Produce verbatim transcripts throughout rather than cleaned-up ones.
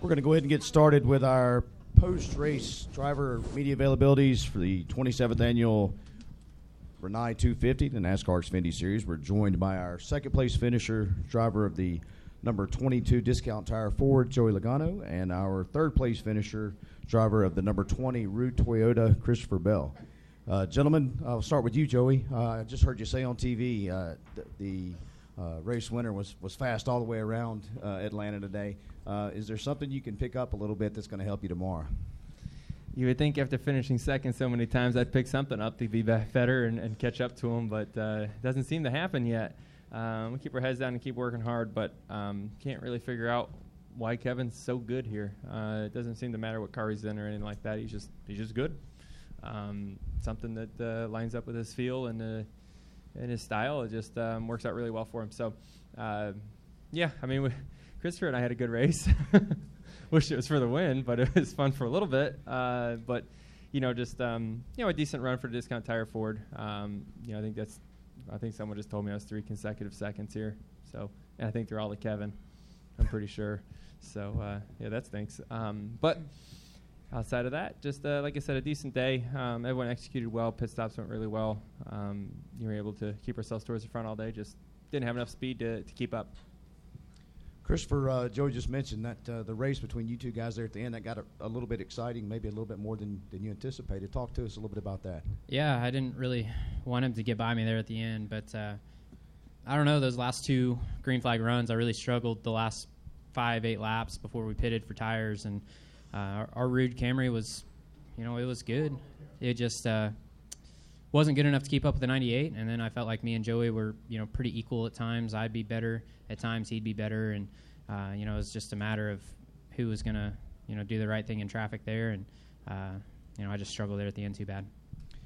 We're going to go ahead and get started with our post-race driver media availabilities for the twenty-seventh annual Renai two fifty, the NASCAR Xfinity Series. We're joined by our second-place finisher, driver of the number twenty-two Discount Tire Ford, Joey Logano, and our third-place finisher, driver of the number twenty Root Toyota, Christopher Bell. Uh, gentlemen, I'll start with you, Joey. Uh, I just heard you say on T V uh, th- the uh, race winner was, was fast all the way around uh, Atlanta today. Uh, is there something you can pick up a little bit that's going to help you tomorrow? You would think after finishing second so many times I'd pick something up to be back better and, and catch up to him, but uh, it doesn't seem to happen yet. Um, we keep our heads down and keep working hard, but um, can't really figure out why Kevin's so good here. Uh, it doesn't seem to matter what car he's in or anything like that. He's just he's just good. Um, something that uh, lines up with his feel and uh, and his style. It just um, works out really well for him. So, uh, yeah, I mean, we, Christopher and I had a good race. Wish it was for the win, but it was fun for a little bit. Uh, but, you know, just, um, you know, a decent run for Discount Tire Ford. Um, you know, I think that's, I think someone just told me I was three consecutive seconds here. So, and I think they're all to Kevin. I'm pretty sure. So, uh, yeah, that stinks. Um, but outside of that, just, uh, like I said, a decent day. Um, everyone executed well. Pit stops went really well. Um, you were able to keep ourselves towards the front all day. Just didn't have enough speed to, to keep up. Christopher, uh, Joey just mentioned that uh, the race between you two guys there at the end, that got a, a little bit exciting, maybe a little bit more than, than you anticipated. Talk to us a little bit about that. Yeah, I didn't really want him to get by me there at the end, but uh, I don't know, those last two green flag runs, I really struggled the last five, eight laps before we pitted for tires, and uh, our, our Rude Camry was, you know, it was good. It just uh, wasn't good enough to keep up with the ninety-eight, and then I felt like me and Joey were, you know, pretty equal at times. I'd be better at times, he'd be better, and uh, you know, it was just a matter of who was gonna, you know, do the right thing in traffic there, and uh, you know, I just struggled there at the end too bad.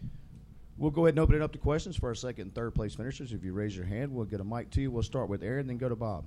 We'll go ahead and open it up to questions for our second and third place finishers. If you raise your hand, we'll get a mic to you. We'll start with Aaron, then go to Bob.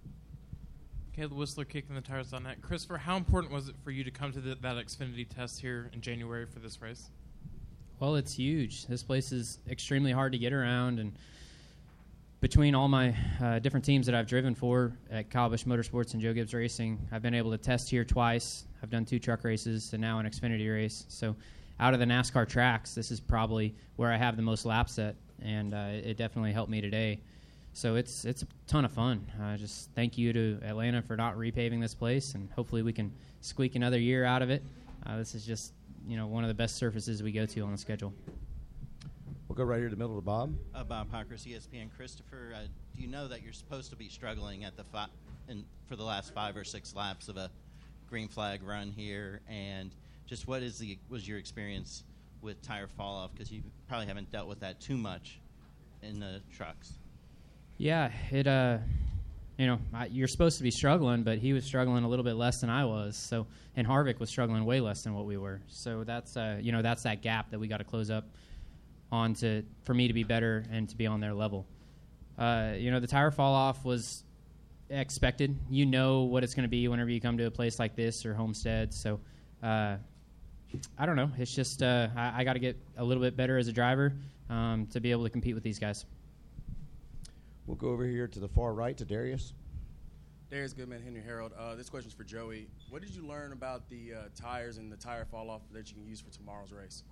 Caleb Whistler, kicking the tires on that. Christopher, how important was it for you to come to the, that Xfinity test here in January for this race? Well, it's huge. This place is extremely hard to get around, and between all my uh, different teams that I've driven for at Kyle Busch Motorsports and Joe Gibbs Racing, I've been able to test here twice. I've done two truck races and now an Xfinity race. So out of the NASCAR tracks, this is probably where I have the most laps at, and uh, it definitely helped me today. So it's it's a ton of fun. Uh, just thank you to Atlanta for not repaving this place, and hopefully we can squeak another year out of it. Uh, this is just, you know, one of the best surfaces we go to on the schedule. We'll go right here to the middle to Bob. Uh, Bob Hockers, E S P N. Christopher, uh, do you know that you're supposed to be struggling at the fi- in, for the last five or six laps of a green flag run here? And just what is the was your experience with tire fall off? Because you probably haven't dealt with that too much in the trucks. Yeah, it. Uh, you know, I, you're supposed to be struggling, but he was struggling a little bit less than I was. So, and Harvick was struggling way less than what we were. So that's uh, you know, that's that gap that we got to close up on to for me to be better and to be on their level. Uh, you know, the tire fall off was expected. You know what it's going to be whenever you come to a place like this or Homestead. So uh, I don't know. It's just uh, I, I got to get a little bit better as a driver um, to be able to compete with these guys. We'll go over here to the far right to Darius. Darius Goodman, Henry Herald. Uh, this question's for Joey. What did you learn about the uh, tires and the tire fall off that you can use for tomorrow's race?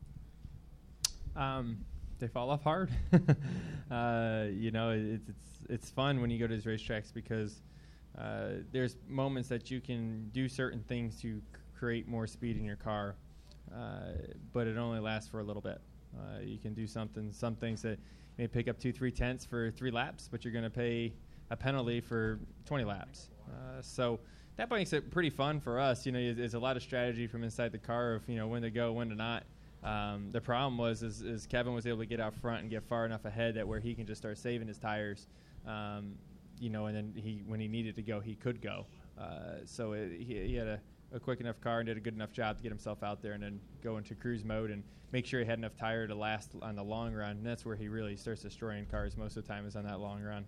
Um, they fall off hard. uh, you know, it's it's it's fun when you go to these racetracks because uh, there's moments that you can do certain things to c- create more speed in your car, uh, but it only lasts for a little bit. Uh, you can do something, some things that may pick up two, three tenths for three laps, but you're going to pay a penalty for twenty laps. Uh, so that makes it pretty fun for us. You know, it's, it's a lot of strategy from inside the car of, you know, when to go, when to not. Um, the problem was is, is Kevin was able to get out front and get far enough ahead that where he can just start saving his tires, um, you know, and then he when he needed to go, he could go. Uh, so it, he, he had a, a quick enough car and did a good enough job to get himself out there and then go into cruise mode and make sure he had enough tire to last on the long run. And that's where he really starts destroying cars most of the time is on that long run.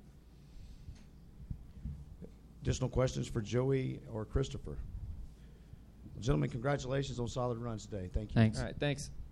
Additional questions for Joey or Christopher? Gentlemen, congratulations on solid runs today. Thank you. Thanks. All right, thanks.